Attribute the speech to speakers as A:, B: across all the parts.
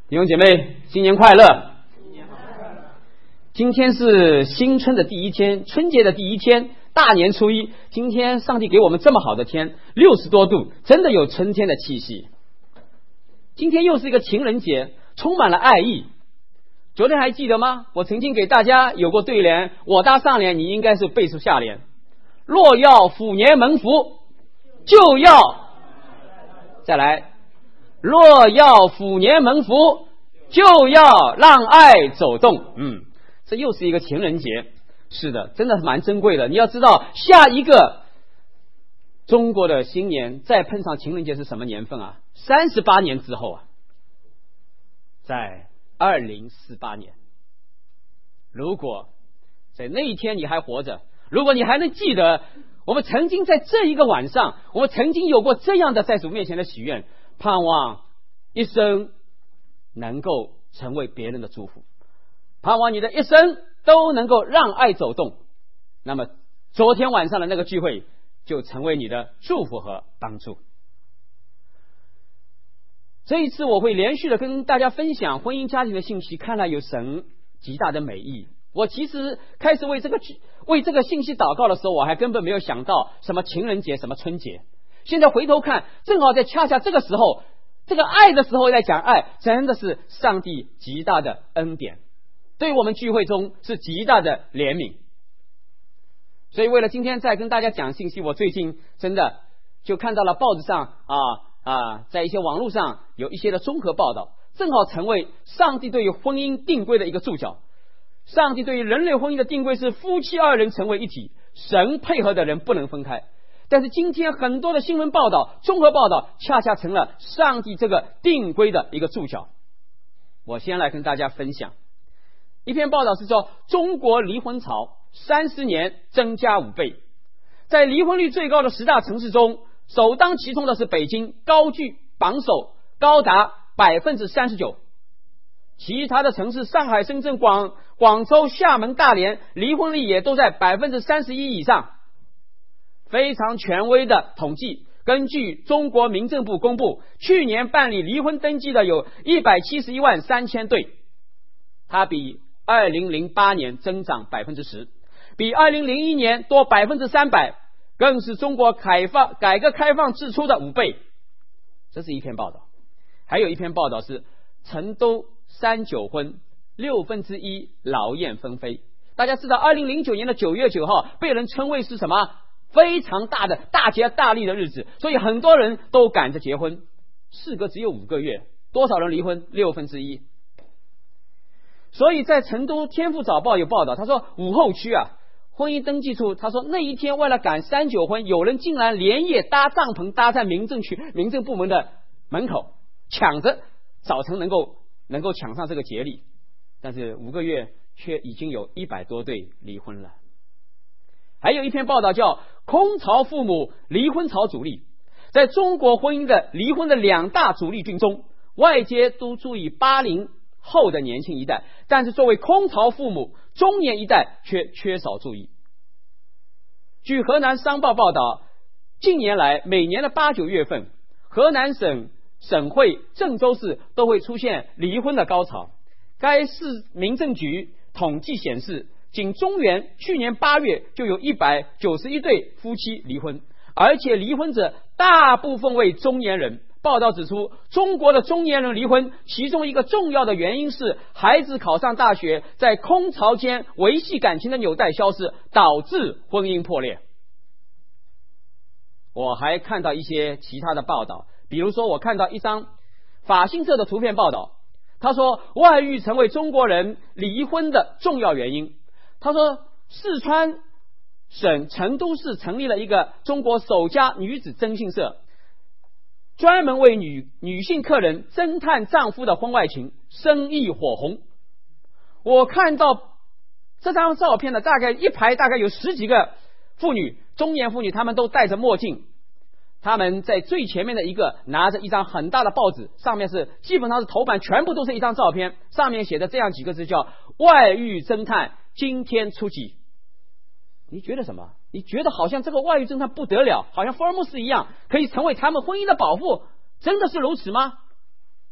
A: 弟兄姐妹，新年快乐！今天是新春的第一天，春节的第一天，大年初一。今天上帝给我们这么好的天，60多度，真的有春天的气息。今天又是一个情人节，充满了爱意。昨天还记得吗？我曾经给大家有过对联，我搭上联，你应该是背出下联。若要虎年蒙福，就要再来。若要虎年蒙福，就要让爱走动。这又是一个情人节。是的，真的蛮珍贵的。你要知道，下一个中国的新年再碰上情人节是什么年份啊？38年之后啊，在2048年。如果在那一天你还活着，如果你还能记得我们曾经在这一个晚上，我们曾经有过这样的在主面前的许愿，盼望一生能够成为别人的祝福，盼望你的一生都能够让爱走动。那么昨天晚上的那个聚会就成为你的祝福和帮助。这一次我会连续的跟大家分享婚姻家庭的信息，看来有神极大的美意。我其实开始为这个信息祷告的时候，我还根本没有想到什么情人节什么春节。现在回头看，正好在恰恰这个时候，这个爱的时候在讲爱，真的是上帝极大的恩典，对我们聚会中是极大的怜悯。所以为了今天再跟大家讲信息，我最近真的就看到了报纸上在一些网络上有一些的综合报道，正好成为上帝对于婚姻定规的一个注脚。上帝对于人类婚姻的定规是夫妻二人成为一体，神配合的人不能分开。但是今天很多的新闻报道、综合报道恰恰成了上帝这个定规的一个注脚。我先来跟大家分享一篇报道，是说中国离婚潮30年增加5倍。在离婚率最高的10大城市中，首当其冲的是北京，高居榜首，高达 39%。 其他的城市上海、深圳、广州、厦门、大连离婚率也都在 31% 以上。非常权威的统计，根据中国民政部公布，去年办理离婚登记的有171万3000对，它比2008年增长 10%， 比2001年多 300%， 更是中国改革开放之初的5倍。这是一篇报道。还有一篇报道是成都39婚1/6劳燕分飞。大家知道2009年的9月9号被人称为是什么非常大的大吉大利的日子，所以很多人都赶着结婚。事隔只有5个月，多少人离婚？1/6。所以在成都天府早报有报道，他说武后区婚姻登记处，他说那一天为了赶39婚，有人竟然连夜搭帐篷搭在民政部门的门口，抢着早晨能够抢上这个节礼。但是5个月却已经有100多对离婚了。还有一篇报道叫空巢父母离婚潮主力。在中国婚姻的离婚的2大主力军中，外界都注意80后的年轻一代，但是作为空巢父母中年一代却缺少注意。据河南商报报道，近年来每年的8、9月份，河南省会郑州市都会出现离婚的高潮。该市民政局统计显示，仅中原去年8月就有191对夫妻离婚，而且离婚者大部分为中年人。报道指出，中国的中年人离婚，其中一个重要的原因是孩子考上大学，在空巢间维系感情的纽带消失，导致婚姻破裂。我还看到一些其他的报道，比如说我看到一张法新社的图片报道，他说外遇成为中国人离婚的重要原因。他说四川省成都市成立了一个中国首家女子征信社，专门为女性客人侦探丈夫的婚外情，生意火红。我看到这张照片的大概一排大概有10几个妇女，中年妇女，她们都戴着墨镜，她们在最前面的一个拿着一张很大的报纸，上面是基本上是头版全部都是一张照片，上面写的这样几个字叫外遇侦探今天出击。你觉得什么？你觉得好像这个外遇侦探不得了，好像福尔摩斯一样，可以成为他们婚姻的保护，真的是如此吗？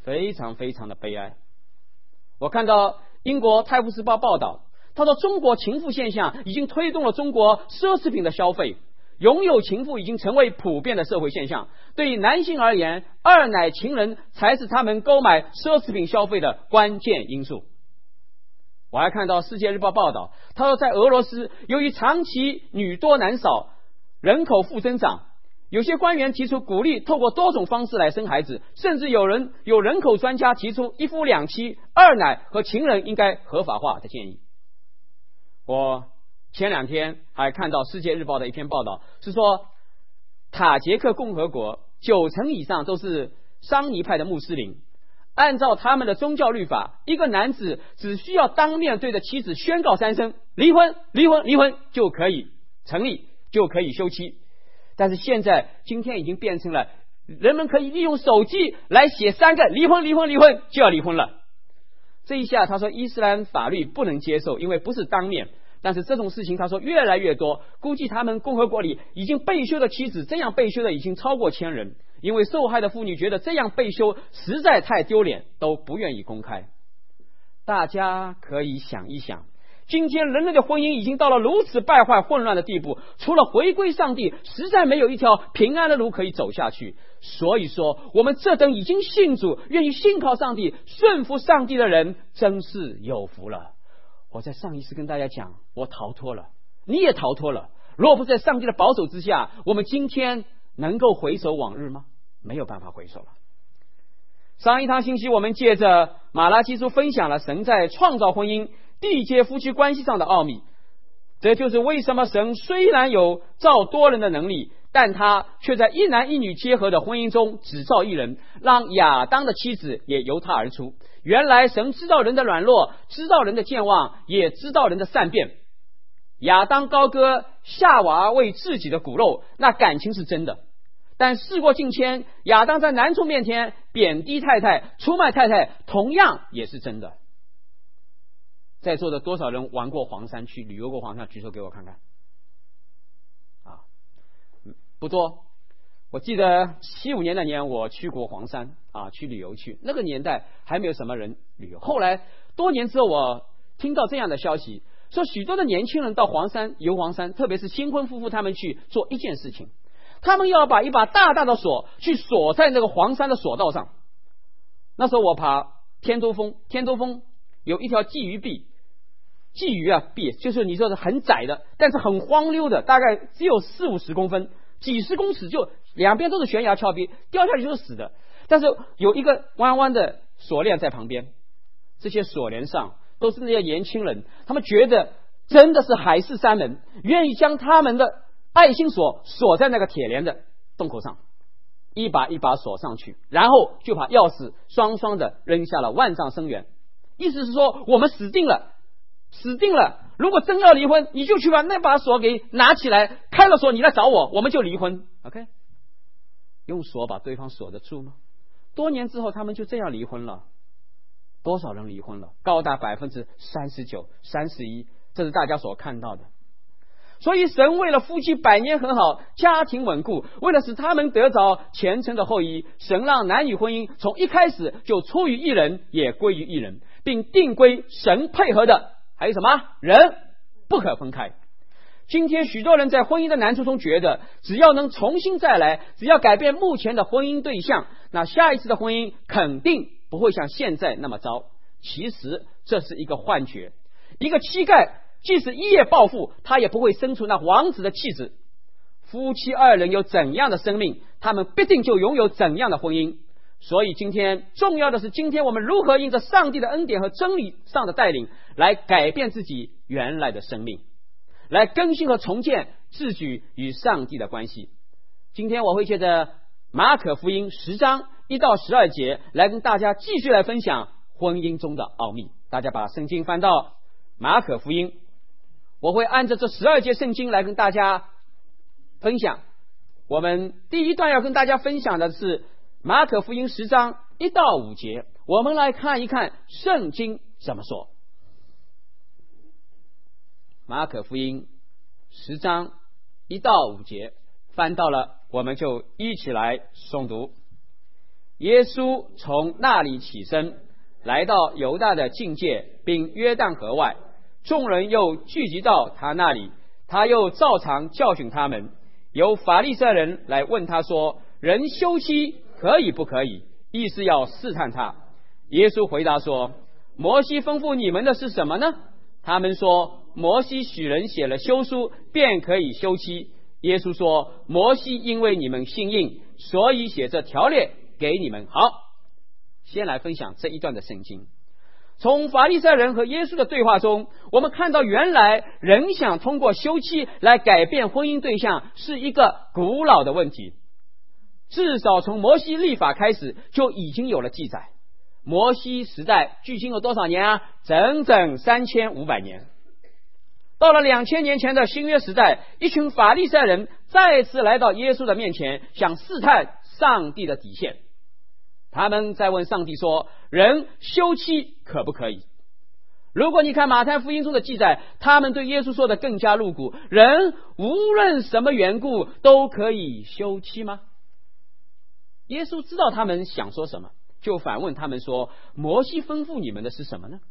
A: 非常非常的悲哀。我看到英国《泰晤士报》报道，他说中国情妇现象已经推动了中国奢侈品的消费，拥有情妇已经成为普遍的社会现象。对于男性而言，二奶情人才是他们购买奢侈品消费的关键因素。我还看到《世界日报》报道，他说在俄罗斯，由于长期女多男少，人口负增长，有些官员提出鼓励透过多种方式来生孩子，甚至有人口专家提出一夫两妻、二奶和情人应该合法化的建议。我前2天还看到《世界日报》的一篇报道，是说塔吉克共和国90%以上都是桑尼派的穆斯林，按照他们的宗教律法，一个男子只需要当面对着妻子宣告3声离婚离婚离婚就可以成立，就可以休妻。但是今天已经变成了人们可以利用手机来写3个离婚离婚离婚就要离婚了。这一下他说伊斯兰法律不能接受，因为不是当面，但是这种事情他说越来越多，估计他们共和国里已经被休的妻子这样被休的已经超过1000人，因为受害的妇女觉得这样被休实在太丢脸，都不愿意公开。大家可以想一想，今天人类的婚姻已经到了如此败坏混乱的地步，除了回归上帝，实在没有一条平安的路可以走下去。所以说我们这等已经信主，愿意信靠上帝，顺服上帝的人真是有福了。我在上一次跟大家讲，我逃脱了，你也逃脱了。若不在上帝的保守之下，我们今天能够回首往日吗？没有办法回首了。上一堂星期我们借着马拉基书分享了神在创造婚姻、缔结夫妻关系上的奥秘，这就是为什么神虽然有造多人的能力，但他却在一男一女结合的婚姻中只造一人，让亚当的妻子也由他而出。原来神知道人的软弱，知道人的健忘，也知道人的善变。亚当高歌夏娃为自己的骨肉，那感情是真的。但事过境迁，亚当在男宠面前贬低太太、出卖太太，同样也是真的。在座的多少人玩过黄山，去旅游过黄山？举手给我看看。不多。我记得75年那年我去过黄山去旅游去，那个年代还没有什么人旅游。后来多年之后，我听到这样的消息，说许多的年轻人到黄山游黄山，特别是新婚夫妇，他们去做一件事情，他们要把一把大大的锁去锁在那个黄山的索道上。那时候我爬天都峰，天都峰有一条鲫鱼壁，鲫鱼壁就是你说的很窄的，但是很荒溜的，大概只有40-50公分，几十公尺，就两边都是悬崖峭壁，掉下去就是死的。但是有一个弯弯的锁链在旁边，这些锁链上都是那些年轻人，他们觉得真的是海誓山盟，愿意将他们的爱心锁锁在那个铁链的洞口上，一把一把锁上去，然后就把钥匙双双的扔下了万丈深渊。意思是说我们死定了，死定了，如果真要离婚，你就去把那把锁给拿起来，开了锁你来找我，我们就离婚。 OK， 用锁把对方锁得住吗？多年之后他们就这样离婚了。多少人离婚了？高达39%、31%，这是大家所看到的。所以神为了夫妻百年和好，家庭稳固，为了使他们得着虔诚的后裔，神让男女婚姻从一开始就出于一人，也归于一人，并定规神配合的还有什么？人不可分开。今天许多人在婚姻的难处中觉得，只要能重新再来，只要改变目前的婚姻对象，那下一次的婚姻肯定不会像现在那么糟。其实这是一个幻觉。一个乞丐即使一夜暴富，他也不会生出那王子的气质。夫妻二人有怎样的生命，他们必定就拥有怎样的婚姻。所以今天重要的是，今天我们如何因着上帝的恩典和真理上的带领，来改变自己原来的生命，来更新和重建自己与上帝的关系。今天我会借着马可福音10章1到12节来跟大家继续来分享婚姻中的奥秘。大家把圣经翻到马可福音，我会按照这12节圣经来跟大家分享。我们第一段要跟大家分享的是马可福音10章1到5节，我们来看一看圣经怎么说。马可福音10章1到5节翻到了，我们就一起来诵读。 耶稣从那里起身，来到犹大的境界，并约旦河外，众人又聚集到他那里，他又照常教训他们。有法利赛人来问他说：人休妻可以不可以？意思要试探他。耶稣回答说：摩西吩咐你们的是什么呢？他们说：摩西许人写了休书，便可以休妻。耶稣说：摩西因为你们信应，所以写这条例给你们。好，先来分享这一段的圣经。从法利赛人和耶稣的对话中，我们看到原来人想通过休妻来改变婚姻对象是一个古老的问题，至少从摩西立法开始就已经有了记载。摩西时代距今有多少年啊？整整3500年。到了2000年前的新约时代，一群法利赛人再次来到耶稣的面前，想试探上帝的底线。他们在问上帝说：人休妻可不可以？如果你看马太福音中的记载，他们对耶稣说的更加露骨：人无论什么缘故都可以休妻吗？耶稣知道他们想说什么，就反问他们说：摩西吩咐你们的是什么呢？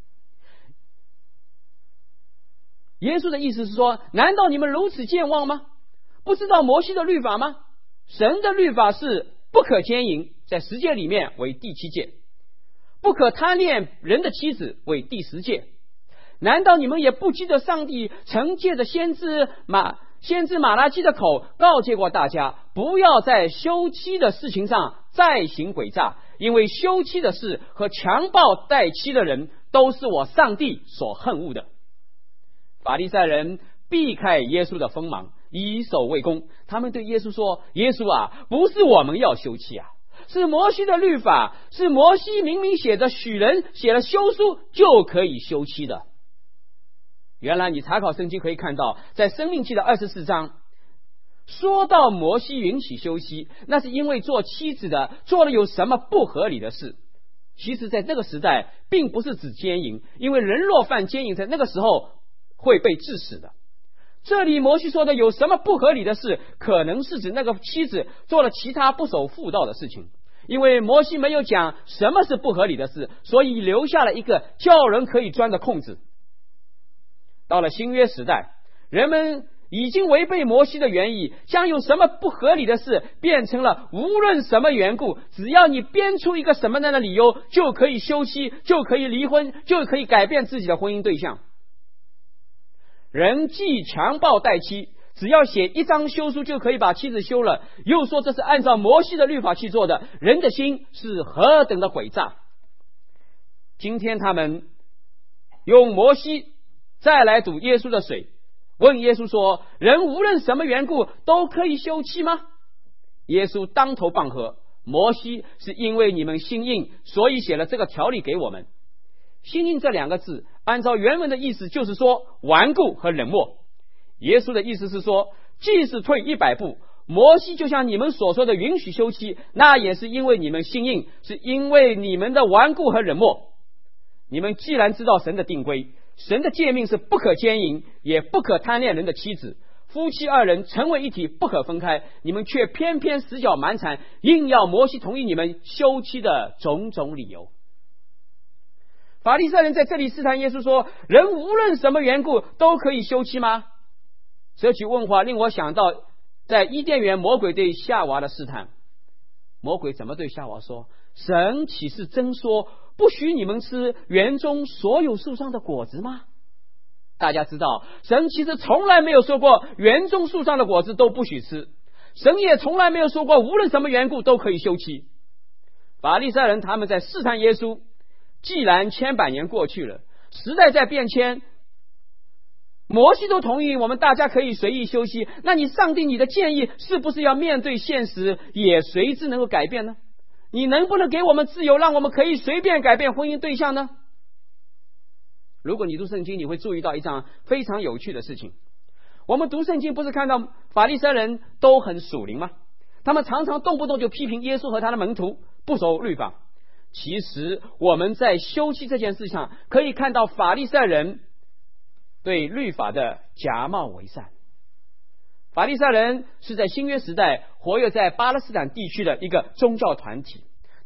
A: 耶稣的意思是说，难道你们如此健忘吗？不知道摩西的律法吗？神的律法是不可奸淫，在10诫里面为第7诫，不可贪恋人的妻子为第10诫。难道你们也不记得上帝曾借着先知马拉基的口告诫过大家，不要在休妻的事情上再行诡诈，因为休妻的事和强暴待妻的人都是我上帝所恨恶的。法利赛人避开耶稣的锋芒，以守为攻。他们对耶稣说：耶稣啊，不是我们要休妻啊，是摩西的律法，是摩西明明写着许人写了休书就可以休妻的。原来你查考圣经可以看到，在申命记的24章说到摩西允许休妻，那是因为做妻子的做了有什么不合理的事。其实在这个时代并不是指奸淫，因为人若犯奸淫，在那个时候会被治死的。这里摩西说的有什么不合理的事，可能是指那个妻子做了其他不守妇道的事情。因为摩西没有讲什么是不合理的事，所以留下了一个叫人可以钻的空子。到了新约时代，人们已经违背摩西的原意，将有什么不合理的事变成了无论什么缘故，只要你编出一个什么样的理由，就可以休妻，就可以离婚，就可以改变自己的婚姻对象。人既强暴待妻，只要写一张休书就可以把妻子休了，又说这是按照摩西的律法去做的，人的心是何等的诡诈。今天他们用摩西再来堵耶稣的水，问耶稣说：人无论什么缘故都可以休妻吗？耶稣当头棒喝：摩西是因为你们心硬，所以写了这个条例给我们。心硬这2个字按照原文的意思就是说顽固和冷漠。耶稣的意思是说，即使退100步，摩西就像你们所说的允许休妻，那也是因为你们心硬，是因为你们的顽固和冷漠。你们既然知道神的定规，神的诫命是不可奸淫，也不可贪恋人的妻子，夫妻2人成为一体，不可分开，你们却偏偏死搅蛮缠，硬要摩西同意你们休妻的种种理由。法利赛人在这里试探耶稣说：人无论什么缘故都可以休妻吗？这句问话令我想到在伊甸园魔鬼对夏娃的试探。魔鬼怎么对夏娃说？神岂是真说不许你们吃园中所有树上的果子吗？大家知道，神其实从来没有说过园中树上的果子都不许吃，神也从来没有说过无论什么缘故都可以休妻。法利赛人他们在试探耶稣，既然千百年过去了，时代在变迁，摩西都同意我们大家可以随意休息，那你上帝你的建议是不是要面对现实也随之能够改变呢？你能不能给我们自由，让我们可以随便改变婚姻对象呢？如果你读圣经，你会注意到一件非常有趣的事情。我们读圣经不是看到法利赛人都很属灵吗？他们常常动不动就批评耶稣和他的门徒不守律法。其实我们在休妻这件事上可以看到法利赛人对律法的假冒伪善。法利赛人是在新约时代活跃在巴勒斯坦地区的一个宗教团体，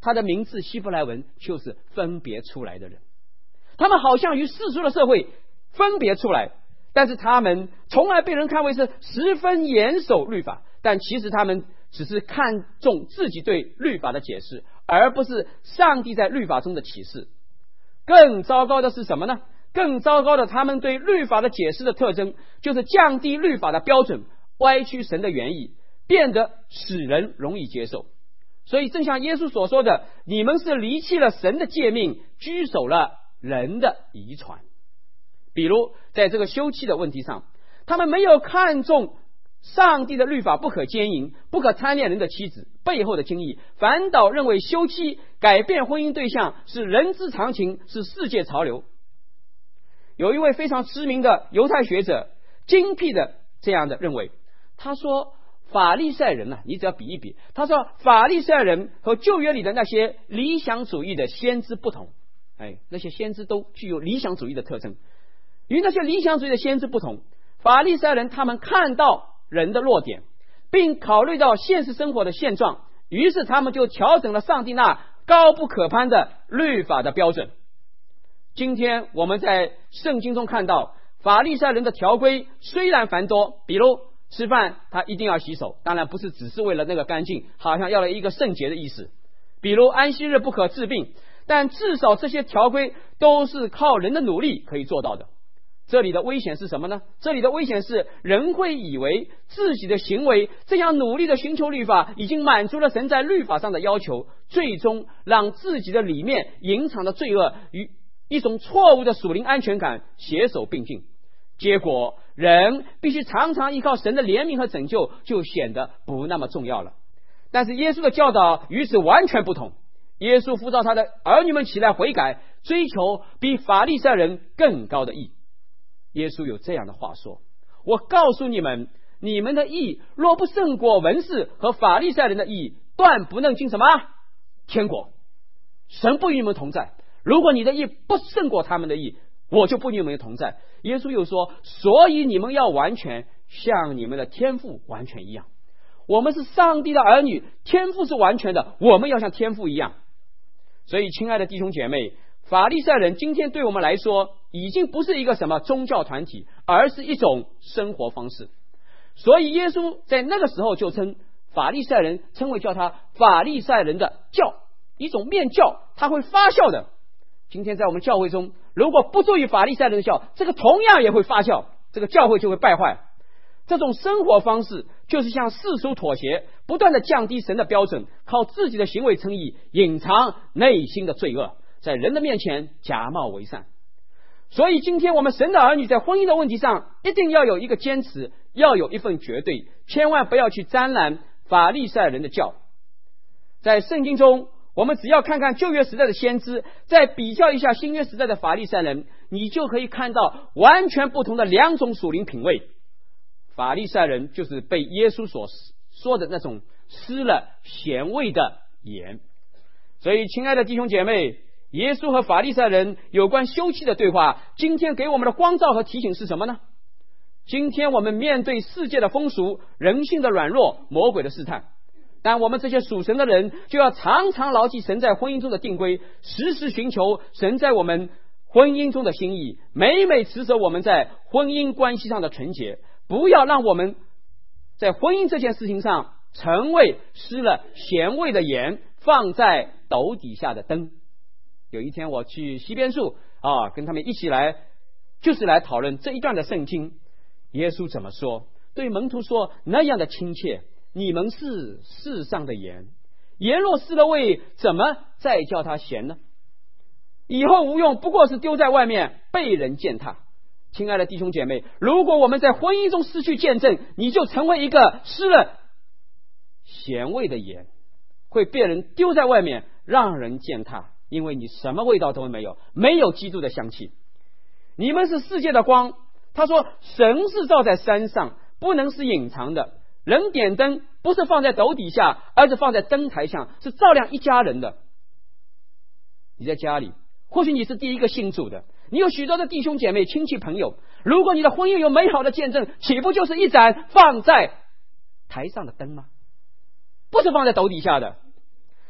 A: 他的名字希伯来文就是分别出来的人。他们好像与世俗的社会分别出来，但是他们从来被人看为是十分严守律法，但其实他们只是看重自己对律法的解释，而不是上帝在律法中的启示。更糟糕的是什么呢？更糟糕的，他们对律法的解释的特征就是降低律法的标准，歪曲神的原意，变得使人容易接受。所以正像耶稣所说的，你们是离弃了神的诫命，居守了人的遗传。比如在这个休妻的问题上，他们没有看重上帝的律法不可奸淫、不可贪恋人的妻子背后的经义，反倒认为休妻改变婚姻对象是人之常情，是世界潮流。有一位非常知名的犹太学者精辟的这样的认为，他说法利赛人啊，你只要比一比，他说法利赛人和旧约里的那些理想主义的先知不同。那些先知都具有理想主义的特征。与那些理想主义的先知不同，法利赛人他们看到人的弱点，并考虑到现实生活的现状，于是他们就调整了上帝那高不可攀的律法的标准。今天我们在圣经中看到法利赛人的条规虽然繁多，比如吃饭他一定要洗手，当然不是只是为了那个干净，好像要了一个圣洁的意思。比如安息日不可治病，但至少这些条规都是靠人的努力可以做到的。这里的危险是什么呢？这里的危险是人会以为自己的行为这样努力的寻求律法已经满足了神在律法上的要求，最终让自己的里面隐藏的罪恶与一种错误的属灵安全感携手并进，结果人必须常常依靠神的怜悯和拯救，就显得不那么重要了。但是耶稣的教导与此完全不同，耶稣呼召他的儿女们起来悔改，追求比法利赛人更高的义。耶稣有这样的话说，我告诉你们，你们的义若不胜过文士和法利赛人的义，断不能进什么天国。神不与你们同在，如果你的义不胜过他们的义，我就不与你们同在。耶稣又说，所以你们要完全像你们的天父完全一样。我们是上帝的儿女，天父是完全的，我们要像天父一样。所以亲爱的弟兄姐妹，法利赛人今天对我们来说已经不是一个什么宗教团体，而是一种生活方式。所以耶稣在那个时候就称法利赛人叫他法利赛人的教，一种面教，它会发酵的。今天在我们教会中，如果不注意法利赛人的教，这个同样也会发酵，这个教会就会败坏。这种生活方式就是向世俗妥协，不断的降低神的标准，靠自己的行为称义，隐藏内心的罪恶，在人的面前假冒为善。所以今天我们神的儿女在婚姻的问题上一定要有一个坚持，要有一份绝对，千万不要去沾染法利赛人的教。在圣经中，我们只要看看旧约时代的先知，再比较一下新约时代的法利赛人，你就可以看到完全不同的两种属灵品味。法利赛人就是被耶稣所说的那种失了咸味的盐。所以亲爱的弟兄姐妹，耶稣和法利赛人有关休妻的对话，今天给我们的光照和提醒是什么呢？今天我们面对世界的风俗、人性的软弱、魔鬼的试探，但我们这些属神的人就要常常牢记神在婚姻中的定规，时时寻求神在我们婚姻中的心意，每每持守我们在婚姻关系上的纯洁，不要让我们在婚姻这件事情上成为失了咸味的盐，放在斗底下的灯。有一天我去西边树跟他们一起来，就是来讨论这一段的圣经。耶稣怎么说？对门徒说，那样的亲切，你们是世上的盐，盐若失了味，怎么再叫它咸呢？以后无用，不过是丢在外面，被人践踏。亲爱的弟兄姐妹，如果我们在婚姻中失去见证，你就成为一个失了咸味的盐，会被人丢在外面，让人践踏，因为你什么味道都没有，没有基督的香气。你们是世界的光，他说神是照在山上，不能是隐藏的。人点灯不是放在斗底下，而是放在灯台上，是照亮一家人的。你在家里，或许你是第一个信主的，你有许多的弟兄姐妹、亲戚朋友，如果你的婚姻有美好的见证，岂不就是一盏放在台上的灯吗？不是放在斗底下的。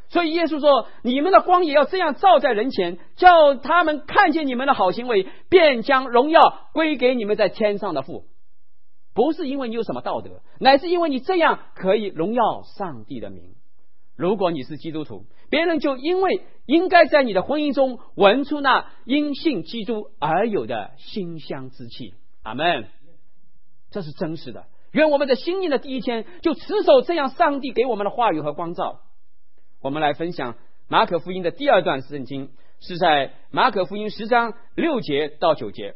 A: 所以耶稣说，你们的光也要这样照在人前，叫他们看见你们的好行为，便将荣耀归给你们在天上的父。不是因为你有什么道德，乃是因为你这样可以荣耀上帝的名。如果你是基督徒，别人就应该在你的婚姻中闻出那因信基督而有的馨香之气。阿们。这是真实的。愿我们在新年的第一天就持守这样上帝给我们的话语和光照。我们来分享马可福音的第二段圣经，是在马可福音10章6节到9节。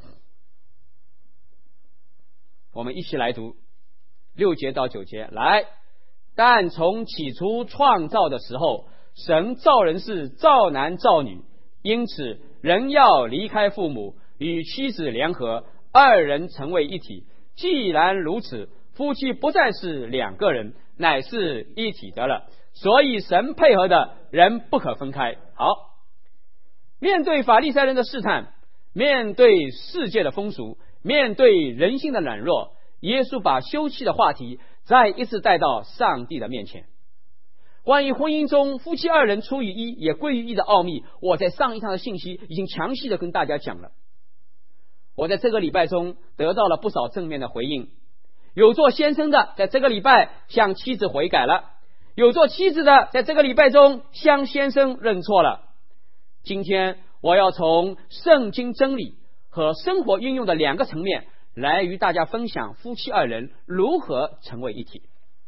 A: 我们一起来读6节到9节。来，但从起初创造的时候，神造人是造男造女，因此人要离开父母，与妻子联合，二人成为一体。既然如此，夫妻不再是两个人，乃是一体的了。所以神配合的人不可分开。好，面对法利赛人的试探，面对世界的风俗，面对人性的软弱，耶稣把休妻的话题再一次带到上帝的面前。关于婚姻中夫妻二人出于一也归于一的奥秘，我在上一场的信息已经详细的跟大家讲了。我在这个礼拜中得到了不少正面的回应，有做先生的在这个礼拜向妻子悔改了，有做妻子的在这个礼拜中向先生认错了。今天我要从圣经真理和生活运用的两个层面来与大家分享夫妻二人如何成为一体。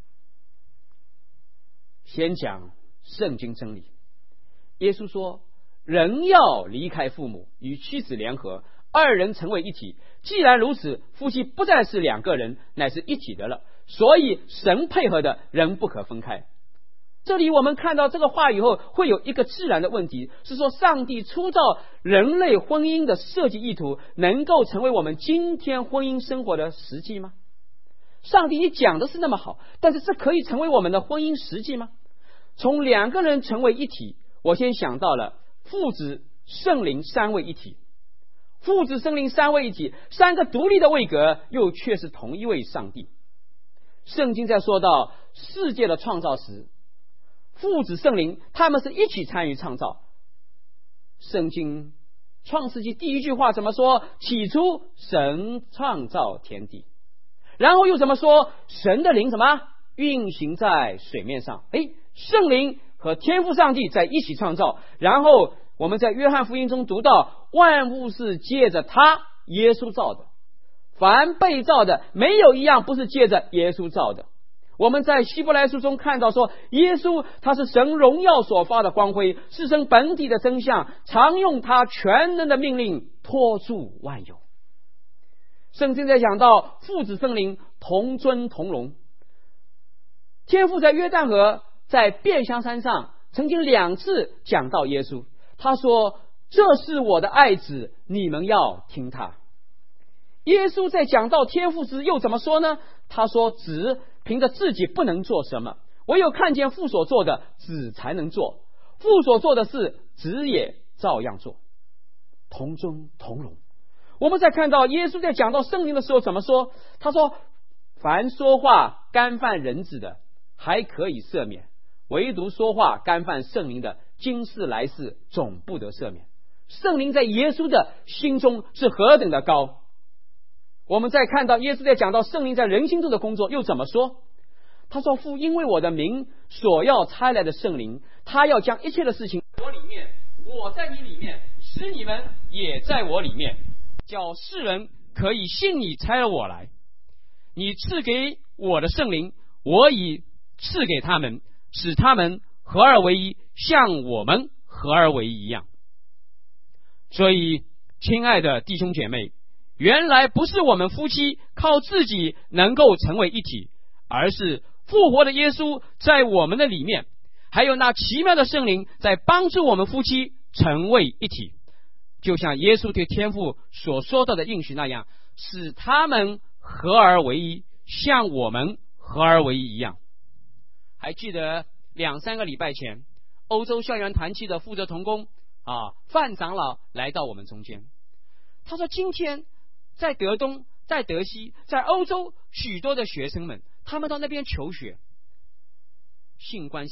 A: 先讲圣经真理。耶稣说，人要离开父母，与妻子联合，二人成为一体。既然如此，夫妻不再是两个人，乃是一体的了。所以神配合的人不可分开。这里我们看到这个话以后，会有一个自然的问题，是说上帝初造人类婚姻的设计意图能够成为我们今天婚姻生活的实际吗？上帝你讲的是那么好，但是这可以成为我们的婚姻实际吗？从两个人成为一体，我先想到了父子圣灵三位一体。父子圣灵三位一体，三个独立的位格，又却是同一位上帝。圣经在说到世界的创造时，父子圣灵他们是一起参与创造。圣经创世纪第一句话怎么说？起初神创造天地。然后又怎么说？神的灵什么运行在水面上。圣灵和天父上帝在一起创造。然后我们在约翰福音中读到，万物是借着他耶稣造的，凡被造的没有一样不是借着耶稣造的。我们在希伯来书中看到说，耶稣他是神荣耀所发的光辉，是神本体的真相，常用他全能的命令托住万有。圣经在讲到父子圣灵同尊同荣。天父在约旦河在变香山上曾经2次讲到耶稣，他说，这是我的爱子，你们要听他。耶稣在讲到天父时又怎么说呢？他说，子凭着自己不能做什么，唯有看见父所做的，子才能做。父所做的事，子也照样做。同尊同荣。我们在看到耶稣在讲到圣灵的时候怎么说？他说，凡说话干犯人子的还可以赦免，唯独说话干犯圣灵的，今世来世总不得赦免。圣灵在耶稣的心中是何等的高。我们再看到耶稣在讲到圣灵在人心中的工作又怎么说？他说，父因为我的名所要差来的圣灵，他要将一切的事情我里面，我在你里面，使你们也在我里面，叫世人可以信你差了我来。你赐给我的圣灵，我已赐给他们，使他们合而为一，像我们合而为一一样。所以亲爱的弟兄姐妹，原来不是我们夫妻靠自己能够成为一体，而是复活的耶稣在我们的里面，还有那奇妙的圣灵在帮助我们夫妻成为一体。就像耶稣对天父所说到的应许那样，使他们合而为一，像我们合而为一一样。还记得2-3个礼拜前，欧洲校园团契的负责同工范长老来到我们中间。他说，今天在德东，在德西，在欧洲许多的学生们，他们到那边求学，性关系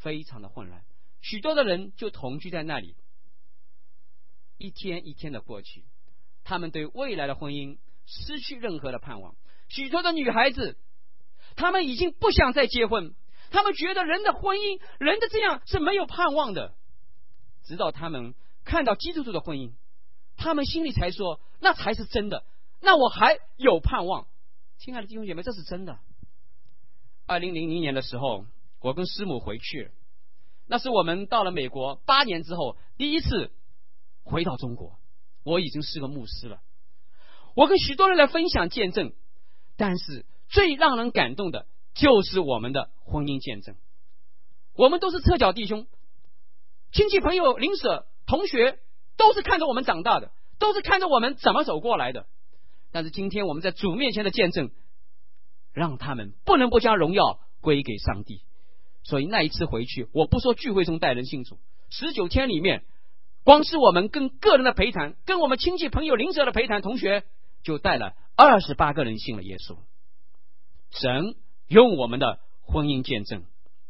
A: 非常的混乱，许多的人就同居在那里，一天一天的过去，他们对未来的婚姻失去任何的盼望。许多的女孩子，他们已经不想再结婚，他们觉得人的婚姻，人的这样是没有盼望的。直到他们看到基督徒的婚姻，他们心里才说，那才是真的，那我还有盼望。亲爱的弟兄姐妹，这是真的。2000年的时候，我跟师母回去了，那是我们到了美国8年之后第一次回到中国。我已经是个牧师了，我跟许多人来分享见证，但是最让人感动的就是我们的婚姻见证。我们都是侧脚弟兄，亲戚朋友邻舍同学都是看着我们长大的，都是看着我们怎么走过来的。但是今天我们在主面前的见证，让他们不能不将荣耀归给上帝。所以那一次回去，我不说聚会中带人信主，19天里面，光是我们跟个人的陪谈，跟我们亲戚朋友邻舍的陪谈，同学就带了28个人信了耶稣。神用我们的婚姻见证。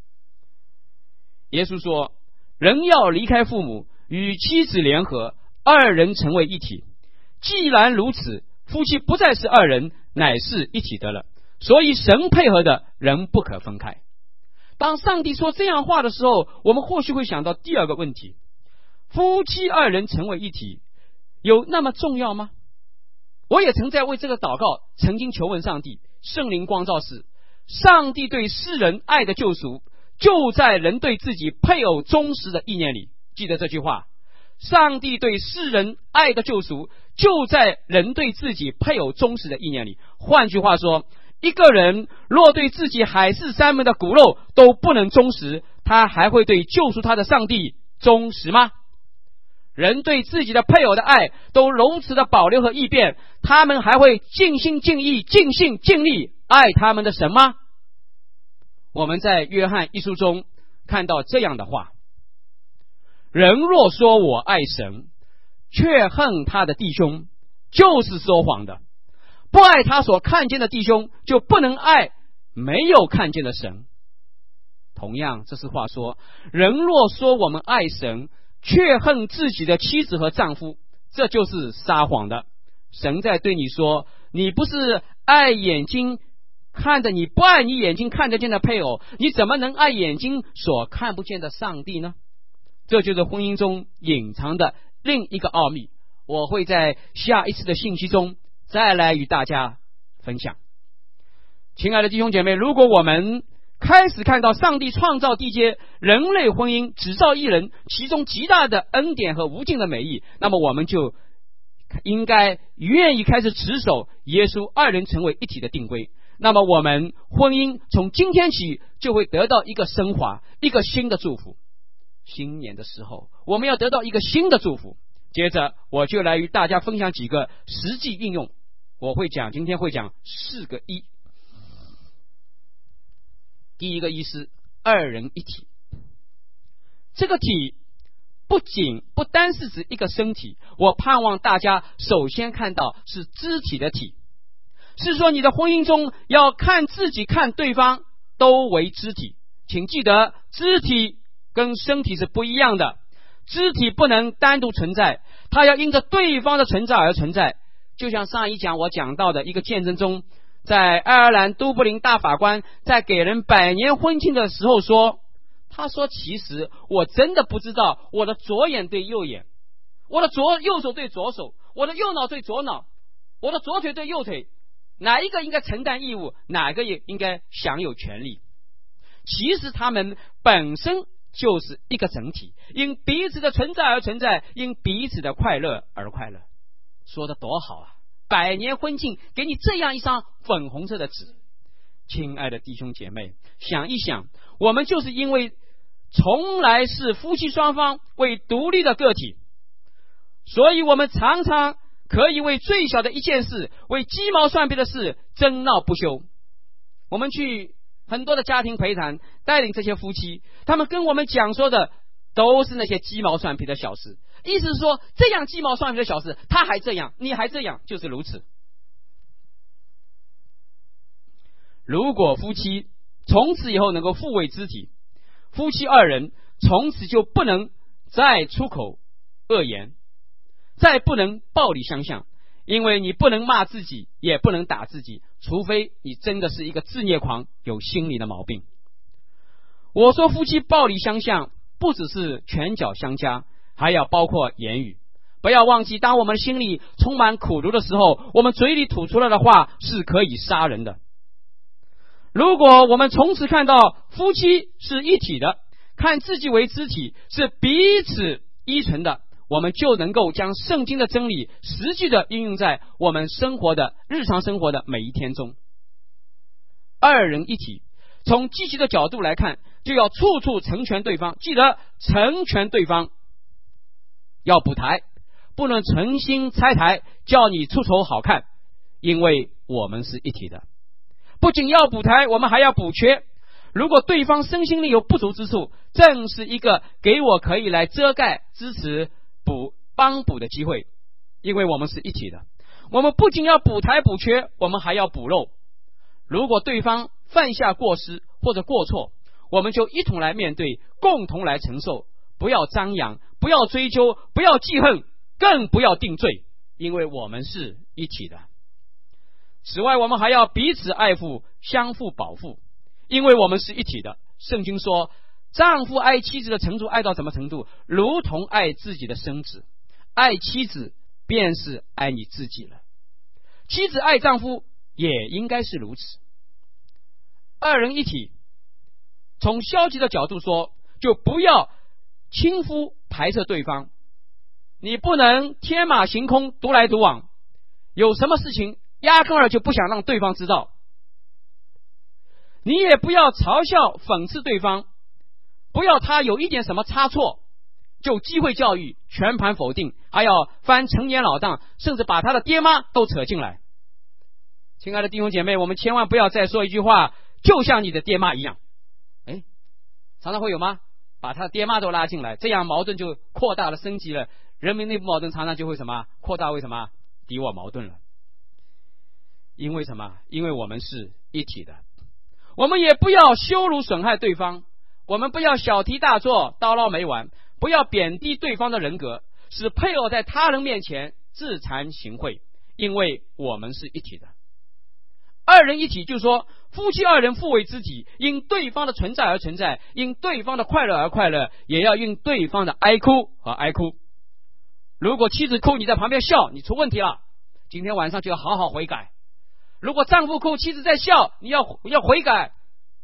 A: 耶稣说，人要离开父母，与妻子联合，2人成为一体。既然如此，夫妻不再是2人，乃是一体的了。所以神配合的人不可分开。当上帝说这样话的时候，我们或许会想到第二个问题，夫妻2人成为一体有那么重要吗？我也曾在为这个祷告曾经求问上帝，圣灵光照是，上帝对世人爱的救赎就在人对自己配偶忠实的意念里。记得这句话，上帝对世人爱的救赎就在人对自己配偶忠实的意念里。换句话说，一个人若对自己海誓山盟的骨肉都不能忠实，他还会对救赎他的上帝忠实吗？人对自己的配偶的爱都如此的保留和异变，他们还会尽心尽意尽性尽力爱他们的神吗？我们在约翰一书中看到这样的话，人若说我爱神，却恨他的弟兄，就是说谎的。不爱他所看见的弟兄，就不能爱没有看见的神。同样，这是话说，人若说我们爱神，却恨自己的妻子和丈夫，这就是撒谎的。神在对你说，你不是爱眼睛看着，你不爱你眼睛看得见的配偶，你怎么能爱眼睛所看不见的上帝呢？这就是婚姻中隐藏的另一个奥秘。我会在下一次的信息中再来与大家分享。亲爱的弟兄姐妹，如果我们开始看到上帝创造地界人类婚姻只造一人，其中极大的恩典和无尽的美意，那么我们就应该愿意开始持守耶稣2人成为一体的定规。那么我们婚姻从今天起就会得到一个升华，一个新的祝福。新年的时候我们要得到一个新的祝福。接着我就来与大家分享几个实际应用。今天会讲4个一。第一个一是2人一体。这个体不单是指一个身体，我盼望大家首先看到是肢体的体，是说你的婚姻中要看自己看对方都为肢体。请记得，肢体跟身体是不一样的，肢体不能单独存在，它要因着对方的存在而存在。就像上一讲我讲到的一个见证中，在爱尔兰都柏林大法官在给人100年婚庆的时候说，他说其实我真的不知道我的左眼对右眼，我的右手对左手，我的右脑对左脑，我的左腿对右腿，哪一个应该承担义务，哪一个也应该享有权利。其实他们本身就是一个整体，因彼此的存在而存在，因彼此的快乐而快乐。说得多好啊！100年婚庆给你这样一张粉红色的纸。亲爱的弟兄姐妹，想一想，我们就是因为从来是夫妻双方为独立的个体，所以我们常常可以为最小的一件事，为鸡毛蒜皮的事争闹不休。我们去很多的家庭陪谈，带领这些夫妻，他们跟我们讲说的都是那些鸡毛蒜皮的小事，意思是说，这样鸡毛蒜皮的小事他还这样，你还这样，就是如此。如果夫妻从此以后能够互为肢体， 夫妻二人从此就不能再出口恶言，再不能暴力相向，因为你不能骂自己，也不能打自己，除非你真的是一个自虐狂，有心理的毛病。我说夫妻暴力相向，不只是拳脚相加，还要包括言语。不要忘记，当我们心里充满苦毒的时候，我们嘴里吐出来的话是可以杀人的。如果我们从此看到夫妻是一体的，看自己为肢体，是彼此依存的，我们就能够将圣经的真理实际的应用在我们日常生活的每一天中。二人一体，从积极的角度来看，就要处处成全对方。记得成全对方，要补台，不能存心拆台，叫你出丑好看，因为我们是一体的。不仅要补台，我们还要补缺。如果对方身心里有不足之处，正是一个给我可以来遮盖、支持、帮补的机会，因为我们是一体的。我们不仅要补台补缺，我们还要补漏。如果对方犯下过失或者过错，我们就一同来面对，共同来承受，不要张扬，不要追究，不要记恨，更不要定罪，因为我们是一体的。此外，我们还要彼此爱护，相互保护，因为我们是一体的。圣经说，丈夫爱妻子的程度爱到什么程度？如同爱自己的身子。爱妻子便是爱你自己了。妻子爱丈夫也应该是如此。二人一体，从消极的角度说，就不要轻忽排斥对方。你不能天马行空，独来独往，有什么事情压根儿就不想让对方知道。你也不要嘲笑讽刺对方，不要他有一点什么差错就机会教育，全盘否定，还要翻陈年老档，甚至把他的爹妈都扯进来。亲爱的弟兄姐妹，我们千万不要再说一句话，就像你的爹妈一样。常常会有吗？把他的爹妈都拉进来，这样矛盾就扩大了，升级了，人民内部矛盾常常就会什么扩大，为什么敌我矛盾了？因为什么？因为我们是一体的。我们也不要羞辱损害对方，我们不要小题大做，叨唠没完，不要贬低对方的人格，使配偶在他人面前自惭形秽，因为我们是一体的。二人一体就是说，夫妻二人互为肢体，因对方的存在而存在，因对方的快乐而快乐，也要因对方的哀哭而哀哭。如果妻子哭，你在旁边笑，你出问题了，今天晚上就要好好悔改。如果丈夫哭，妻子在笑，你要悔改。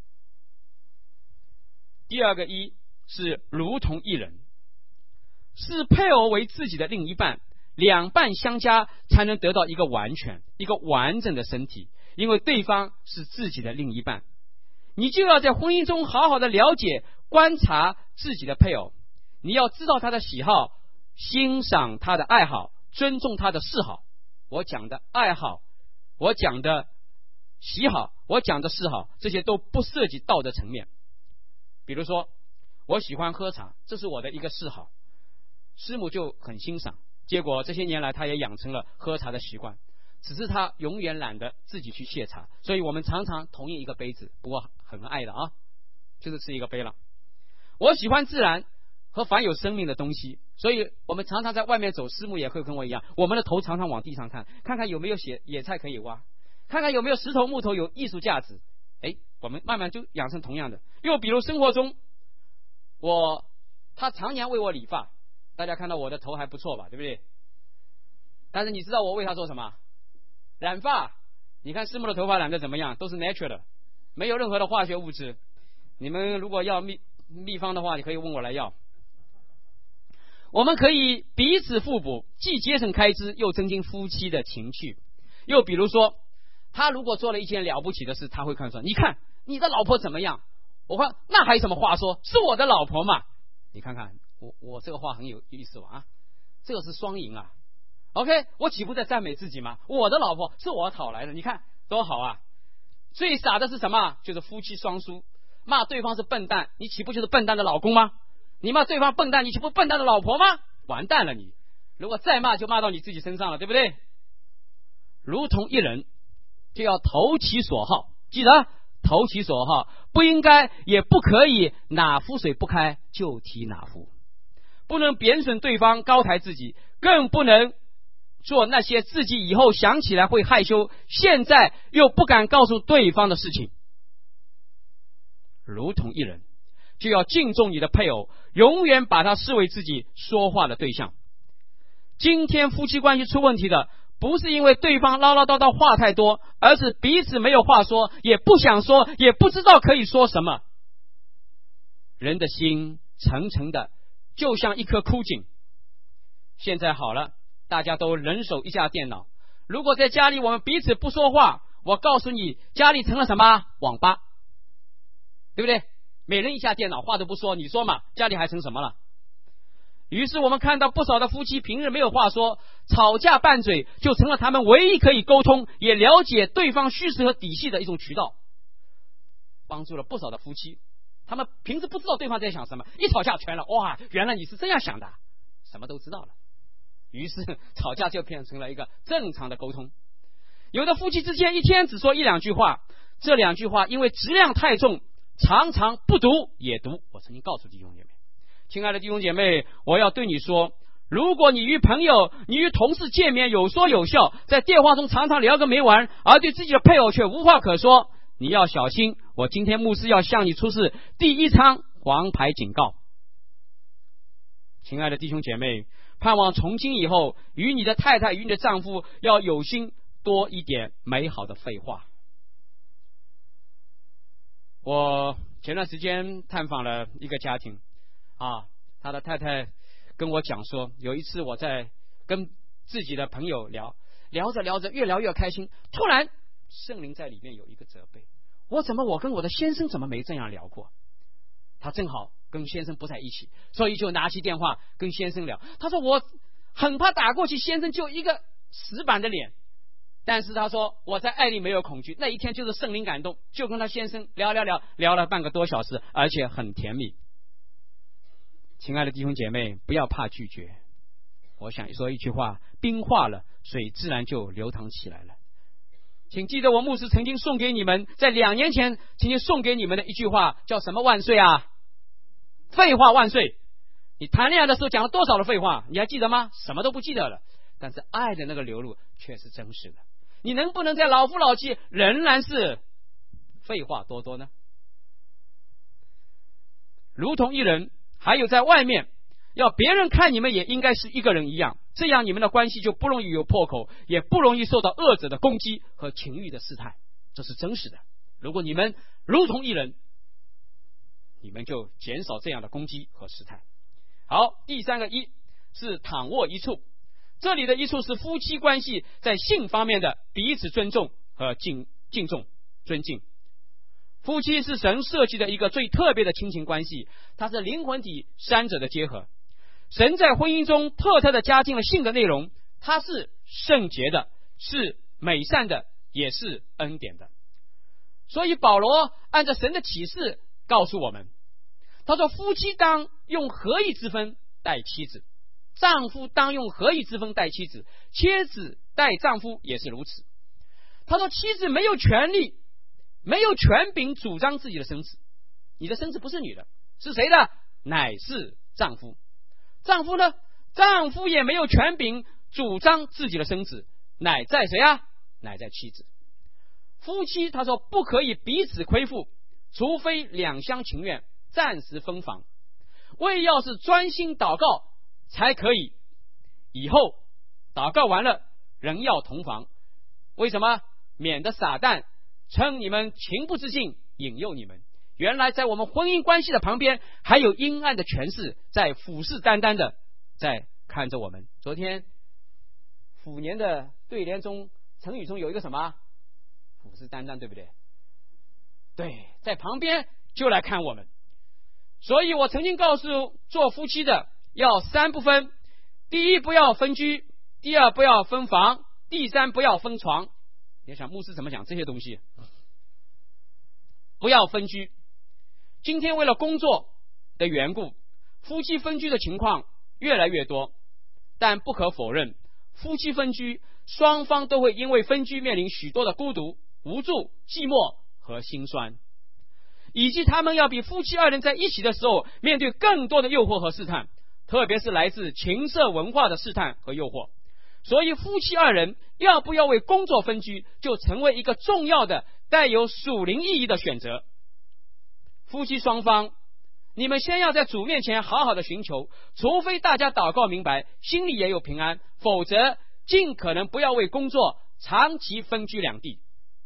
A: 第二个一是如同一人，视配偶为自己的另一半，两半相加才能得到一个完全、一个完整的身体，因为对方是自己的另一半。你就要在婚姻中好好的了解、观察自己的配偶，你要知道他的喜好，欣赏他的爱好，尊重他的嗜好。我讲的爱好，我讲的喜好，我讲的嗜好，这些都不涉及道德层面。比如说，我喜欢喝茶，这是我的一个嗜好，师母就很欣赏，结果这些年来他也养成了喝茶的习惯，只是他永远懒得自己去谢茶，所以我们常常同一个杯子，不过很爱的啊，就是吃一个杯了。我喜欢自然和凡有生命的东西，所以我们常常在外面走，师母也会跟我一样，我们的头常常往地上看，看看有没有野菜可以挖，看看有没有石头木头有艺术价值。我们慢慢就养成同样的。又比如生活中，他常年为我理发，大家看到我的头还不错吧，对不对？但是你知道我为他做什么？染发。你看师母的头发染得怎么样？都是 natural 的，没有任何的化学物质。你们如果要秘方的话，你可以问我来要。我们可以彼此互补，既节省开支，又增进夫妻的情趣。又比如说，他如果做了一件了不起的事，他会看说，你看你的老婆怎么样？我说那还有什么话说，是我的老婆嘛。你看看我这个话很有意思吧啊，这个是双赢啊。OK， 我岂不在赞美自己吗？我的老婆是我讨来的，你看多好啊。最傻的是什么？就是夫妻双输，骂对方是笨蛋，你岂不就是笨蛋的老公吗？你骂对方笨蛋，你岂不笨蛋的老婆吗？完蛋了你，如果再骂就骂到你自己身上了，对不对？如同一人，就要投其所好，记得投其所好，不应该也不可以哪壶水不开就提哪壶，不能贬损对方，高抬自己，更不能做那些自己以后想起来会害羞，现在又不敢告诉对方的事情。如同一人，就要敬重你的配偶，永远把他视为自己说话的对象。今天夫妻关系出问题的，不是因为对方唠唠叨叨话太多，而是彼此没有话说，也不想说，也不知道可以说什么。人的心沉沉的，就像一颗枯井。现在好了，大家都人手一架电脑，如果在家里我们彼此不说话，我告诉你，家里成了什么？网吧，对不对？每人一下电脑，话都不说，你说嘛，家里还成什么了？于是我们看到不少的夫妻平日没有话说，吵架拌嘴就成了他们唯一可以沟通也了解对方虚实和底细的一种渠道，帮助了不少的夫妻。他们平时不知道对方在想什么，一吵架全了，哇，原来你是这样想的，什么都知道了。于是吵架就变成了一个正常的沟通。有的夫妻之间一天只说一两句话，这两句话因为质量太重，常常不读也读。我曾经告诉弟兄姐妹，亲爱的弟兄姐妹，我要对你说，如果你与朋友、你与同事见面有说有笑，在电话中常常聊个没完，而对自己的配偶却无话可说，你要小心，我今天牧师要向你出示第一张黄牌警告。亲爱的弟兄姐妹，盼望从今以后与你的太太与你的丈夫要有心多一点美好的废话。我前段时间探访了一个家庭他的太太跟我讲说，有一次我在跟自己的朋友聊着聊着，越聊越开心，突然圣灵在里面有一个责备，我跟我的先生怎么没这样聊过？他正好跟先生不在一起，所以就拿起电话跟先生聊。他说我很怕打过去，先生就一个死板的脸，但是他说我在爱里没有恐惧。那一天就是圣灵感动，就跟他先生聊了半个多小时，而且很甜蜜。亲爱的弟兄姐妹，不要怕拒绝。我想说一句话，冰化了，水自然就流淌起来了。请记得我牧师曾经送给你们，在2年前曾经送给你们的一句话，叫什么万岁啊？废话万岁。你谈恋爱的时候讲了多少的废话，你还记得吗？什么都不记得了，但是爱的那个流露却是真实的。你能不能在老夫老妻仍然是废话多多呢？如同一人，还有在外面要别人看你们也应该是一个人一样，这样你们的关系就不容易有破口，也不容易受到恶者的攻击和情欲的试探，这是真实的。如果你们如同一人，你们就减少这样的攻击和试探。好，第三个一是躺卧一处，这里的一处是夫妻关系在性方面的彼此尊重和敬重尊敬。夫妻是神设计的一个最特别的亲情关系，它是灵魂体三者的结合。神在婚姻中特特的加进了性的内容，它是圣洁的，是美善的，也是恩典的。所以保罗按照神的启示告诉我们，他说夫妻当用合一之分待妻子，丈夫当用合一之分待妻子，妻子待丈夫也是如此。他说妻子没有权利没有权柄主张自己的生子，你的生子不是你的，是谁的？乃是丈夫。丈夫呢？丈夫也没有权柄主张自己的生子，乃在谁啊？乃在妻子。夫妻他说不可以彼此亏负，除非两厢情愿，暂时分房，为要是专心祷告才可以，以后祷告完了仍要同房。为什么？免得撒旦趁你们情不自禁引诱你们。原来在我们婚姻关系的旁边还有阴暗的权势在虎视眈眈的在看着我们。昨天虎年的对联中成语中有一个什么？虎视眈眈，对不对？对，在旁边就来看我们。所以我曾经告诉做夫妻的要3不分：第一不要分居，第二不要分房，第三不要分床。你想牧师怎么讲这些东西？不要分居。今天为了工作的缘故，夫妻分居的情况越来越多，但不可否认，夫妻分居双方都会因为分居面临许多的孤独、无助、寂寞和心酸，以及他们要比夫妻二人在一起的时候面对更多的诱惑和试探，特别是来自情色文化的试探和诱惑。所以夫妻二人要不要为工作分居，就成为一个重要的带有属灵意义的选择。夫妻双方，你们先要在主面前好好的寻求，除非大家祷告明白，心里也有平安，否则尽可能不要为工作长期分居两地。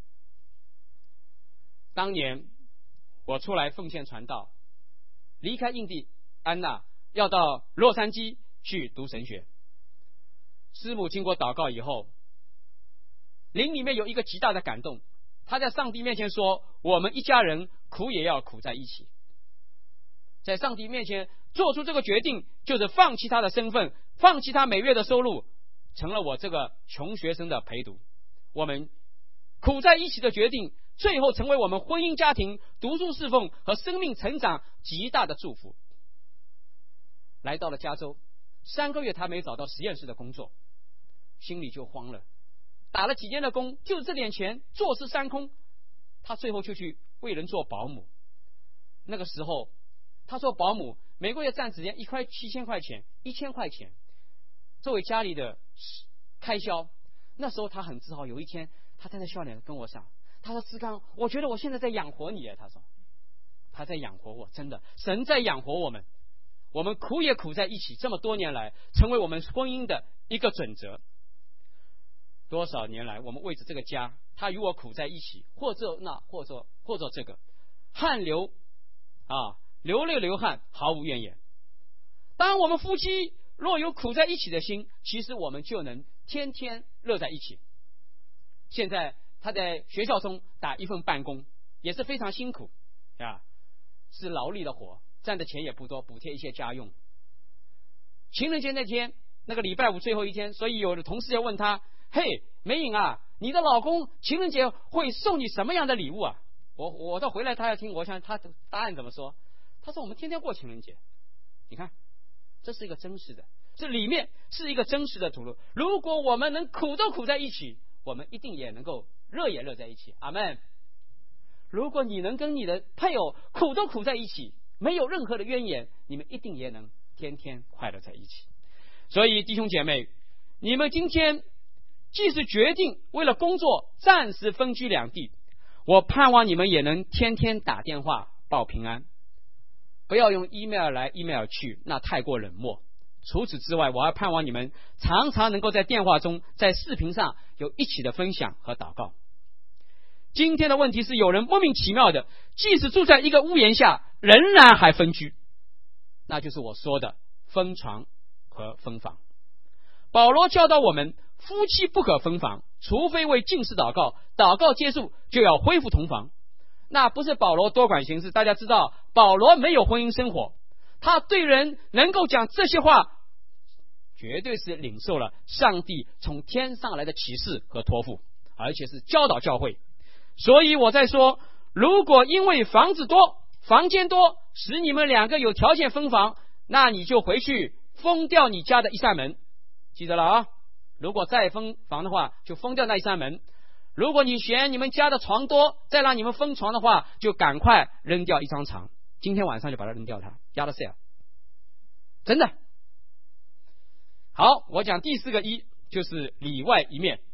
A: 当年我出来奉献传道，离开印第安纳，要到洛杉矶去读神学。师母经过祷告以后，灵里面有一个极大的感动，他在上帝面前说，我们一家人苦也要苦在一起。在上帝面前做出这个决定，就是放弃他的身份，放弃他每月的收入，成了我这个穷学生的陪读。我们苦在一起的决定，最后成为我们婚姻家庭、读书侍奉和生命成长极大的祝福。来到了加州，3个月他没找到实验室的工作，心里就慌了，打了几年的工，就这点钱，坐吃山空。他最后就去为人做保姆。那个时候他做保姆每个月赚只连7000块钱，1000块钱作为家里的开销。那时候他很自豪，有一天他带着笑脸跟我讲，他说，思刚，我觉得我现在在养活你。他说他在养活我，真的，神在养活我们。我们苦也苦在一起，这么多年来成为我们婚姻的一个准则。多少年来我们为着这个家，他与我苦在一起，或者那或者这个，汗流流泪流汗，毫无怨言。当我们夫妻若有苦在一起的心，其实我们就能天天乐在一起。现在他在学校中打一份办公，也是非常辛苦是劳力的活，赚的钱也不多，补贴一些家用。情人节那天，那个礼拜五最后一天，所以有的同事要问他，嘿，美颖啊，你的老公情人节会送你什么样的礼物啊？我到回来他要听，我想他的答案怎么说？他说，我们天天过情人节。你看，这是一个真实的，这里面是一个真实的吐露。如果我们能苦都苦在一起，我们一定也能够乐也乐在一起。阿们。如果你能跟你的配偶苦都苦在一起，没有任何的怨言，你们一定也能天天快乐在一起。所以弟兄姐妹，你们今天即使决定为了工作暂时分居两地，我盼望你们也能天天打电话报平安，不要用 email 来 email 去，那太过冷漠。除此之外，我还盼望你们常常能够在电话中，在视频上有一起的分享和祷告。今天的问题是，有人莫名其妙的，即使住在一个屋檐下，仍然还分居，那就是我说的分床和分房。保罗教导我们，夫妻不可分房，除非为禁食祷告，祷告结束就要恢复同房。那不是保罗多管闲事，大家知道保罗没有婚姻生活，他对人能够讲这些话，绝对是领受了上帝从天上来的启示和托付，而且是教导教会。所以我在说，如果因为房子多、房间多，使你们两个有条件分房，那你就回去封掉你家的一扇门，记得了啊！如果再分房的话，就封掉那一扇门。如果你嫌你们家的床多，再让你们分床的话，就赶快扔掉一张床，今天晚上就把它扔掉，它压了线，真的。好，我讲第4个一，就是里外一面。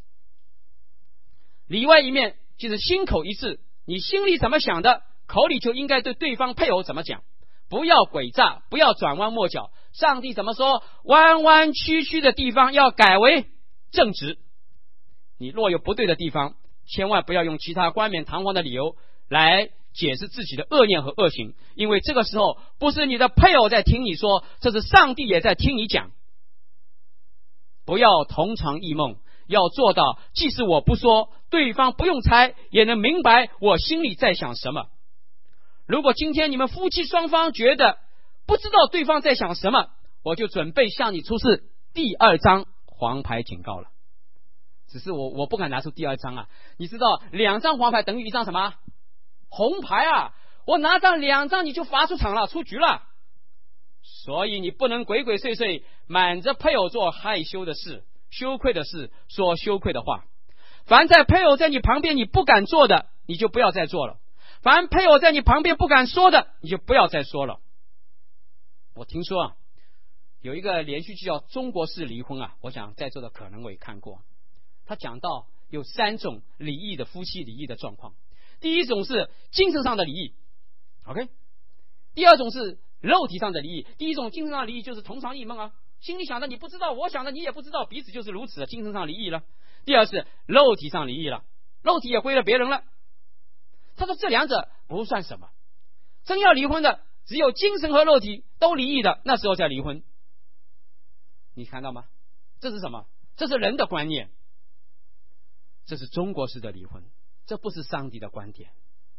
A: 里外一面就是心口一致，你心里怎么想的，口里就应该对对方配偶怎么讲，不要诡诈，不要转弯抹角。上帝怎么说？弯弯曲曲的地方要改为正直。你若有不对的地方，千万不要用其他冠冕堂皇的理由来解释自己的恶念和恶行，因为这个时候不是你的配偶在听你说，这是上帝也在听你讲。不要同床异梦，要做到即使我不说，对方不用猜也能明白我心里在想什么。如果今天你们夫妻双方觉得不知道对方在想什么，我就准备向你出示第2张黄牌警告了。只是我不敢拿出第2张啊，你知道2张黄牌等于1张什么红牌啊，我拿上2张你就罚出场了，出局了。所以你不能鬼鬼祟祟满着配偶做害羞的事、羞愧的事，说羞愧的话。 凡在配偶在你旁边你不敢做的，你就不要再做了；凡配偶在你旁边不敢说的，你就不要再说了。我听说有一个连续剧叫《中国式离婚》我想在座的可能我也看过。他讲到有3种离异的夫妻离异的状况。第一种是精神上的离异 ，OK。第二种是肉体上的离异。第一种精神上的离异就是同床异梦心里想的你不知道，我想的你也不知道，彼此就是如此的精神上离异了。第二是肉体上离异了，肉体也归了别人了。他说这2者不算什么，真要离婚的只有精神和肉体都离异的，那时候再离婚。你看到吗？这是什么？这是人的观念，这是中国式的离婚，这不是上帝的观点。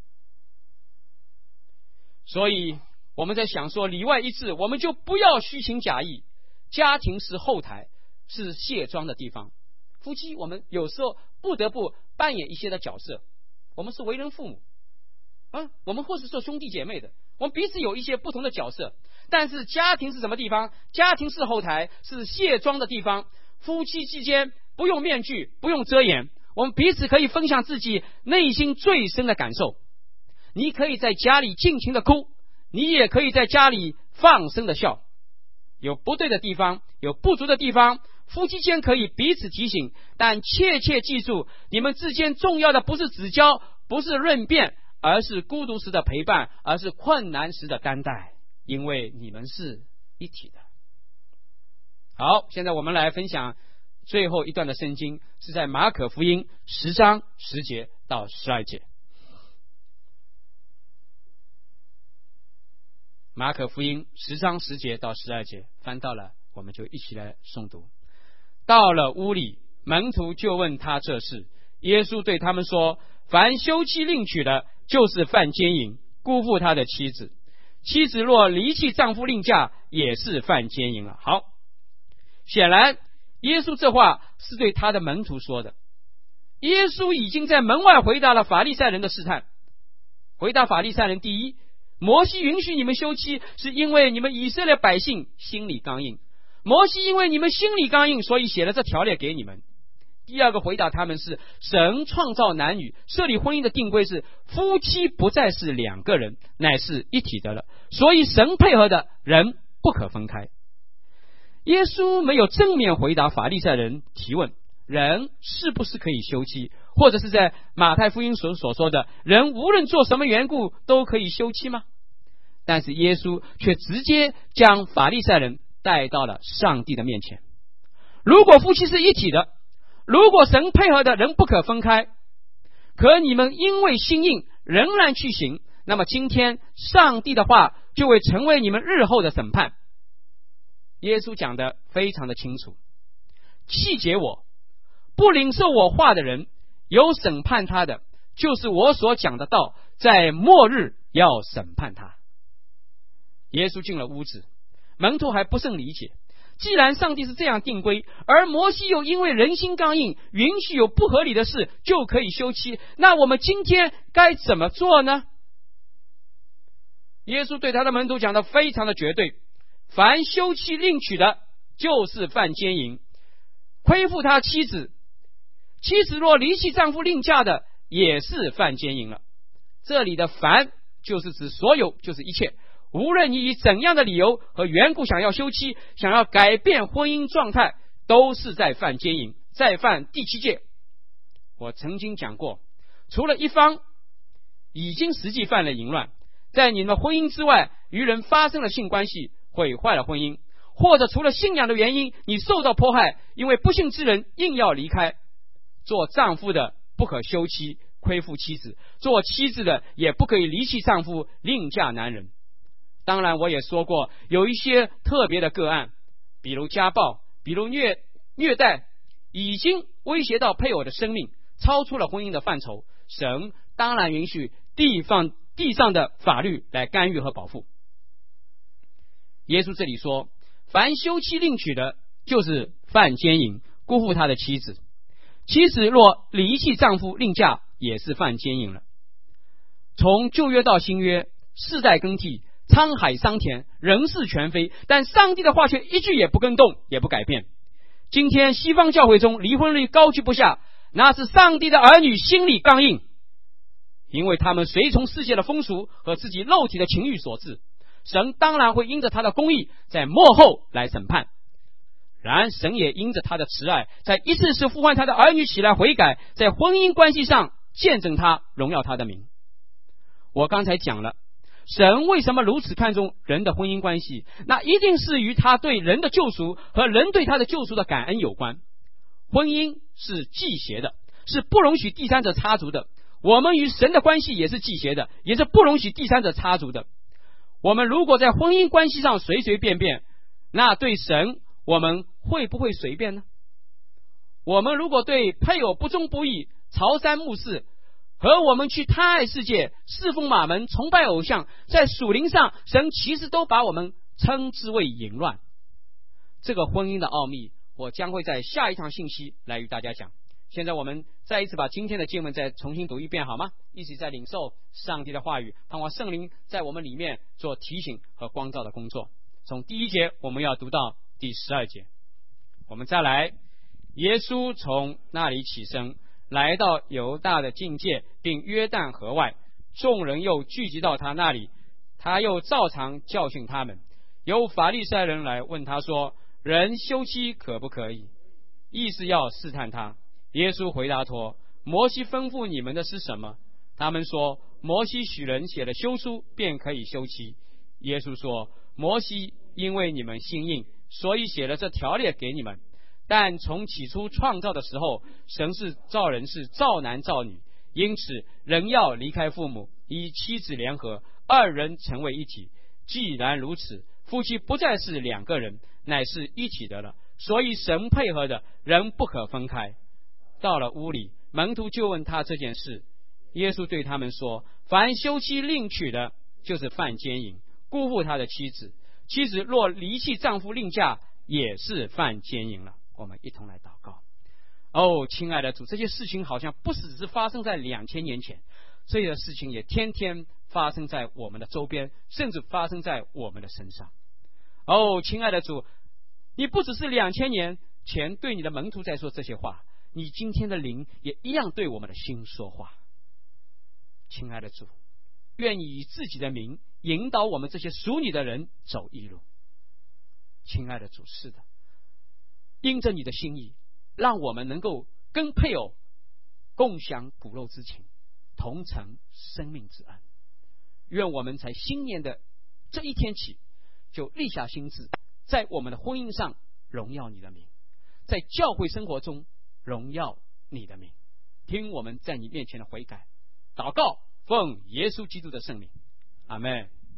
A: 所以我们在想说里外一致，我们就不要虚情假意。家庭是后台，是卸妆的地方。夫妻我们有时候不得不扮演一些的角色，我们是为人父母我们或是做兄弟姐妹的，我们彼此有一些不同的角色。但是家庭是什么地方？家庭是后台，是卸妆的地方。夫妻之间不用面具，不用遮掩，我们彼此可以分享自己内心最深的感受。你可以在家里尽情的哭，你也可以在家里放声的笑。有不对的地方，有不足的地方，夫妻间可以彼此提醒，但切切记住，你们之间重要的不是指教，不是论辩，而是孤独时的陪伴，而是困难时的担待，因为你们是一体的。好，现在我们来分享最后一段的圣经，是在马可福音10章10节到12节。马可福音10章10节到12节，翻到了我们就一起来诵读。到了屋里，门徒就问他这事。耶稣对他们说，凡休妻另娶的，就是犯奸淫，辜负他的妻子。妻子若离弃丈夫另嫁，也是犯奸淫了。好，显然耶稣这话是对他的门徒说的。耶稣已经在门外回答了法利赛人的试探。回答法利赛人，第一，摩西允许你们休妻，是因为你们以色列百姓心里刚硬。摩西因为你们心里刚硬，所以写了这条例给你们。第二个回答他们是，神创造男女，设立婚姻的定规是，夫妻不再是2个人，乃是一体的了。所以神配合的人不可分开。耶稣没有正面回答法利赛人提问，人是不是可以休妻，或者是在马太福音所说的，人无论做什么缘故都可以休妻吗？但是耶稣却直接将法利赛人带到了上帝的面前。如果夫妻是一体的，如果神配合的人不可分开，可你们因为心硬仍然去行，那么今天上帝的话就会成为你们日后的审判。耶稣讲得非常的清楚，弃绝我不领受我话的人，有审判他的，就是我所讲的道，在末日要审判他。耶稣进了屋子，门徒还不甚理解，既然上帝是这样定规，而摩西又因为人心刚硬，允许有不合理的事就可以休妻，那我们今天该怎么做呢？耶稣对他的门徒讲得非常的绝对，凡休妻另娶的，就是犯奸淫，亏负他妻子。妻子若离弃丈夫另嫁的，也是犯奸淫了。这里的凡就是指所有，就是一切，无论你以怎样的理由和缘故想要休妻，想要改变婚姻状态，都是在犯奸淫，在犯第7戒。我曾经讲过，除了一方已经实际犯了淫乱，在你们婚姻之外与人发生了性关系，毁坏了婚姻，或者除了信仰的原因你受到迫害，因为不信之人硬要离开，做丈夫的不可休妻亏负妻子，做妻子的也不可以离弃丈夫另嫁男人。当然我也说过，有一些特别的个案，比如家暴，比如虐待，已经威胁到配偶的生命，超出了婚姻的范畴，神当然允许地上的法律来干预和保护。耶稣这里说，凡休妻另娶的，就是犯奸淫，辜负他的妻子。妻子若离弃丈夫另嫁，也是犯奸淫了。从旧约到新约，世代更替，沧海桑田，人事全非，但上帝的话却一句也不更动，也不改变。今天西方教会中离婚率高居不下， 那是上帝的儿女心里刚硬，因为他们随从世界的风俗和自己肉体的情欲所致。神当然会因着他的公义在末后来审判，然神也因着他的慈爱，在一次次呼唤他的儿女起来悔改，在婚姻关系上见证他，荣耀他的名。我刚才讲了，神为什么如此看重人的婚姻关系，那一定是与他对人的救赎和人对他的救赎的感恩有关。婚姻是忌邪的，是不容许第三者插足的。我们与神的关系也是忌邪的，也是不容许第三者插足的。我们如果在婚姻关系上随随便便，那对神我们会不会随便呢？我们如果对配偶不忠不义、朝三暮四，和我们去贪爱世界、侍奉马门、崇拜偶像，在属灵上神其实都把我们称之为淫乱。这个婚姻的奥秘，我将会在下一堂信息来与大家讲。现在我们再一次把今天的经文再重新读一遍好吗？一起在领受上帝的话语，盼望圣灵在我们里面做提醒和光照的工作。从第1节我们要读到第12节。我们再来，耶稣从那里起身，来到犹大的境界，并约旦河外，众人又聚集到他那里，他又照常教训他们。有法利赛人来问他说，人休妻可不可以？意思要试探他。耶稣回答说，摩西吩咐你们的是什么？他们说，摩西许人写了休书，便可以休妻。耶稣说，摩西因为你们心硬，所以写了这条例给你们。但从起初创造的时候，神是造人是造男造女，因此人要离开父母，与妻子联合，二人成为一体。既然如此，夫妻不再是两个人，乃是一体的了。所以神配合的，人不可分开。到了屋里，门徒就问他这件事。耶稣对他们说，凡休妻另娶的，就是犯奸淫，辜负他的妻子。妻子若离弃丈夫另嫁，也是犯奸淫了。我们一同来祷告。亲爱的主，这些事情好像不只是发生在2000年前，这些事情也天天发生在我们的周边，甚至发生在我们的身上。亲爱的主，你不只是2000年前对你的门徒在说这些话，你今天的灵也一样对我们的心说话。亲爱的主，愿你以自己的名引导我们这些属你的人走义路。亲爱的主，是的，因着你的心意，让我们能够跟配偶共享骨肉之情，同承生命之恩。愿我们在新年的这一天起，就立下心志，在我们的婚姻上荣耀你的名，在教会生活中荣耀你的名。听我们在你面前的悔改祷告，奉耶稣基督的圣名，阿们。